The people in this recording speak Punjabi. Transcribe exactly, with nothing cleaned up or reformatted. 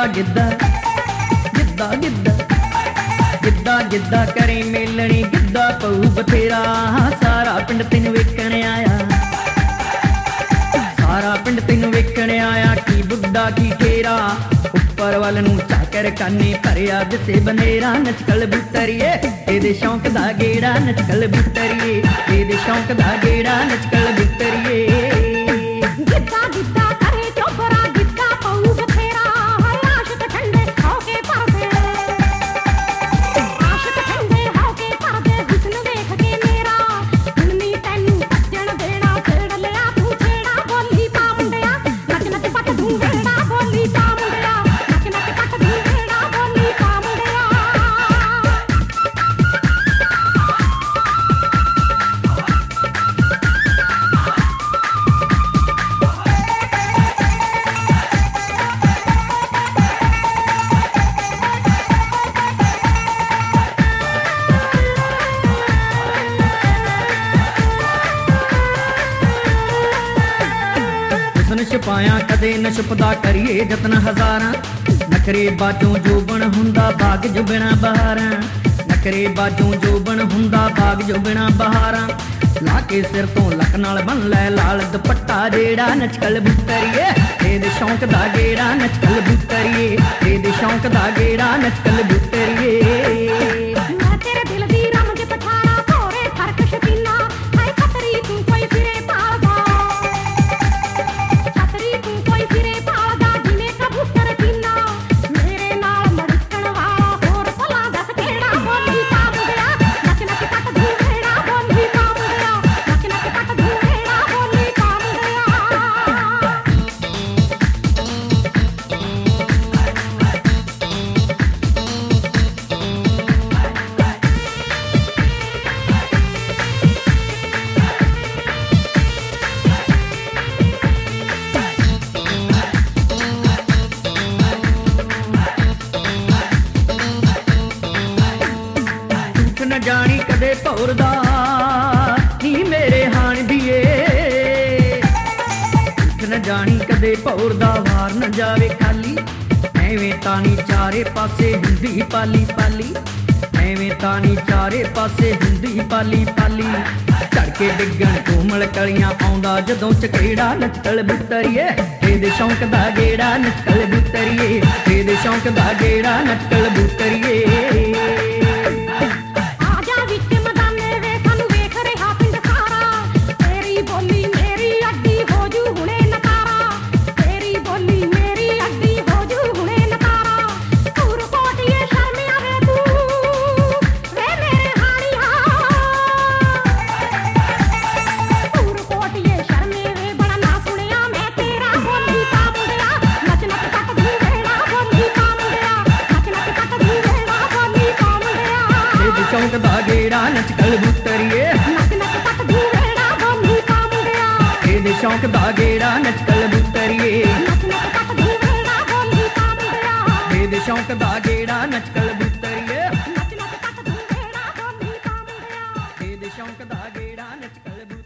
ਗਿੱਧਾ ਗਿੱਧਾ ਗਿੱਧਾ ਗਿੱਧਾ ਗਿੱਧਾ ਕਰੇ ਮੇਲਣੀ ਗਿੱਧਾ ਪਊ ਬਥੇਰਾ ਸਾਰਾ ਪਿੰਡ ਤੈਨੂੰ ਵੇਖਣ ਆਇਆ ਸਾਰਾ ਪਿੰਡ ਤੈਨੂੰ ਵੇਖਣ ਆਇਆ ਕੀ ਬੁੱਢਾ ਕੀ ਠੇਰਾ ਉੱਪਰ ਵੱਲ ਨੂੰ ਚਾਕਰ ਕਾਨੇ ਭਰਿਆ ਦਿੱਤੇ ਬਨੇਰਾ ਨੱਚ ਕਲਬੂਤਰੀਏ ਇਹਦੇ ਸ਼ੌਂਕ ਦਾ ਗੇੜਾ ਨੱਚ ਕਲਬੂਤਰੀਏ ਇਹਦੇ ਸ਼ੌਂਕ ਦਾ ਗੇੜਾ ਨੱਚ ਕਲਬੂਤਰੀਏ ਗਿੱਧਾ ਗਿੱਧਾ ਕਰੇ ਚੋਬਰਾ ਗਿੱਧਾ ਪਊ ਬਥੇਰਾ ਆਸ਼ਕ ਠੰਡੇ ਹੋ ਕੇ ਪਰਦੇ ਆਸ਼ਕ ਠੰਡੇ ਹੋ ਕੇ ਪਰਦੇ ਹੁਸਨ ਵੇਖ ਕੇ ਮੇਰਾ ਹੁਣ ਨੀ ਤੈਨੂੰ ਭੱਜਣ ਦੇਣਾ ਛੇੜ ਲਿਆ ਤੂੰ ਛੇੜਾ ਬੋਲੀ ਪਾ ਮੁੰਡਿਆ ਨੱਚ ਨੱਚ ਪੱਟ ਦੂੰ ਵੇੜਾ ਬੋਲੀ ਪਾ ਮੁੰਡਿਆ ਨੱਚ ਨੱਚ ਪੱਟ ਦੂੰ ਵੇੜਾ ਬੋਲੀ ਪਾ ਮੁੰਡਿਆ ਹੁਸਨ ਛਪਾਇਆ ਕਦੇ ਨ ਛੁਪਦਾ ਕਰੀਏ ਜਤਨ ਹਜ਼ਾਰਾਂ ਨਖਰੇ ਬਾਜੋਂ ਜੋਬਣ ਹੁੰਦਾ ਬਾਗ ਜੁਬਣਾ ਬਹਾਰਾਂ ਨਖਰੇ ਬਾਜੋਂ ਜੋਬਣ ਹੁੰਦਾ ਬਾਗ ਜੁਬਣਾ ਬਹਾਰਾਂ ਲਾ ਕੇ ਸਿਰ ਤੋਂ ਲੱਕ ਨਾਲ ਬੰਨ ਲੈ ਲਾਲ ਦੁਪੱਟਾ ਜਿਹੜਾ ਨੱਚ ਕਲਬੂਤਰੀਏ ਇਹਦੇ ਸ਼ੌਂਕ ਦਾ ਗੇੜਾ ਨੱਚ ਕਲਬੂਤਰੀਏ ਇਹਦੇ ਸ਼ੌਂਕ ਦਾ ਗੇੜਾ ਨੱਚ ਕਲਬੂਤਰੀਏ ਮੈਂ ਤੇਰੇ ਦਿਲ ਦੀ ਰਮਜ ਪਠਾਣਾ ਭੋਰੇ ਫਰਕ ਸ਼ਕੀਨਾ ਹਾਏ ਖਤਰੀ ਤੂੰ ਕੋਈ ਫਿਰੇ ਪਾਲਦਾ ਛਤਰੀ ਤੂੰ ਕੋਈ ਫਿਰੇ ਪਾਲਦਾ ਜਿਵੇਂ ਕਬੂਤਰ ਕੀਨਾ ਮੇਰੇ ਨਾਲ ਮੜਕਣ ਵਾਲਾ ਹੋਰ ਭਲਾ ਦੱਸ ਕਿਹੜਾ ਬੋਲੀ ਪਾ ਮੁੰਡਿਆ ਨੱਚ ਨੱਚ ਪੱਟ ਦੂੰ ਵੇੜਾ ਬੋਲੀ ਪਾ ਮੁੰਡਿਆ ਨੱਚ ਨੱਚ ਪੱਟ ਦੂੰ ਵੇੜਾ ਬੋਲੀ ਪਾ ਮੁੰਡਿਆ ਝੂਠ ਨ ਜਾਣੀ ਕਦੇ ਭੌਰਦਾ ਨੀ ਮੇਰੇ ਹਾਣ ਦੀਏ ਝੂਠ ਨ ਜਾਣੀ ਕਦੇ ਭੌਰਦਾ ਵਾਰ ਨ ਜਾਵੇ ਖਾਲੀ ਐਵੇਂ ਤਾਣੀ ਚਾਰੇ ਪਾਸੇ ਹੁੰਦੀ ਪਾਲੀ ਪਾਲੀ ਐਵੇਂ ਤਾਣੀ ਚਾਰੇ ਪਾਸੇ ਹੁੰਦੀ ਪਾਲੀ ਪਾਲੀ ਝੜ ਕੇ ਡਿੱਗਣ ਕੋਮਲ ਕਲੀਆਂ ਪਾਉਂਦਾ ਜਦੋਂ ਚਕੇੜਾ ਨੱਚ ਕਲਬੂਤਰੀਏ ਇਹਦੇ ਸ਼ੌਂਕ ਦਾ ਗੇੜਾ ਨੱਚ ਕਲਬੂਤਰੀਏ ਇਹਦੇ ਸ਼ੌਂਕ ਦਾ ਗੇੜਾ ਨੱਚ ਕਲਬੂਤਰੀਏ ਆਜਾ ਵਿੱਚ ਮਦਾਨੇ ਵੇ ਸਾਨੂੰ ਵੇਖ ਰਿਹਾ ਪਿੰਡ ਸਾਰਾ ਤੇਰੀ ਬੋਲੀ ਮੇਰੀ ਅੱਡੀ ਹੋ ਜੂ ਹੁਣੇ ਨਤਾਰਾ ਤੇਰੀ ਬੋਲੀ ਮੇਰੀ ਅੱਡੀ ਹੋ ਜੂ ਹੁਣੇ ਨਤਾਰਾ ਤੂਰ ਕੋਟੀਏ ਸ਼ਰਮ ਆਵੇ ਤੂੰ ਵੇ ਮੇਰੇ ਹਾਣੀਆ ਤੂਰ ਕੋਟੀਏ ਸ਼ਰਮ ਵੇ ਬੜਾ ਨਾ ਸੁਣਿਆ ਮੈਂ ਤੇਰਾ ਬੋਲੀ ਪਾ ਮੁੰਡਿਆ ਨੱਚ ਨੱਚ ਪੱਟ ਦੂੰ ਵੇੜਾ ਬੋਲੀ ਪਾ ਮੁੰਡਿਆ ਨੱਚ ਨੱਚ ਪੱਟ ਦੂੰ ਵੇੜਾ ਬੋਲੀ ਪਾ ਮੁੰਡਿਆ ਇਹਦੇ ਸ਼ੌਂਕ ਦਾ ਗੇੜਾ ਨੱਚ ਕਲਬੂਤਰੀਏ ਨੱਚ ਨੱਚ ਪੱਟ ਦੂੰ ਵੇੜਾ ਬੋਲੀ ਪਾ ਮੁੰਡਿਆ ਇਹਦੇ ਸ਼ੌਂਕ ਦਾ ਗੇੜਾ ਨੱਚ ਕਲਬੂਤਰੀਏ ਨੱਚ ਨੱਚ ਪੱਟ ਦੂੰ ਵੇੜਾ ਬੋਲੀ ਪਾ ਮੁੰਡਿਆ ਇਹਦੇ ਸ਼ੌਂਕ ਦਾ ਗੇੜਾ ਨੱਚ ਕਲਬੂਤਰੀਏ ਨੱਚ ਨੱਚ ਪੱਟ ਦੂੰ ਵੇੜਾ ਬੋਲੀ ਪਾ ਮੁੰਡਿਆ ਇਹਦੇ ਸ਼ੌਂਕ ਦਾ ਗੇੜਾ ਨੱਚ ਕਲਬੂਤਰੀਏ